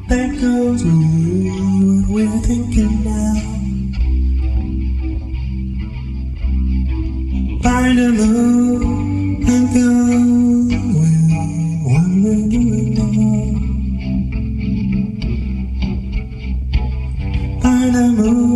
There goes what we're thinking now. Find a moon and go with what we're doing now. Find a moon.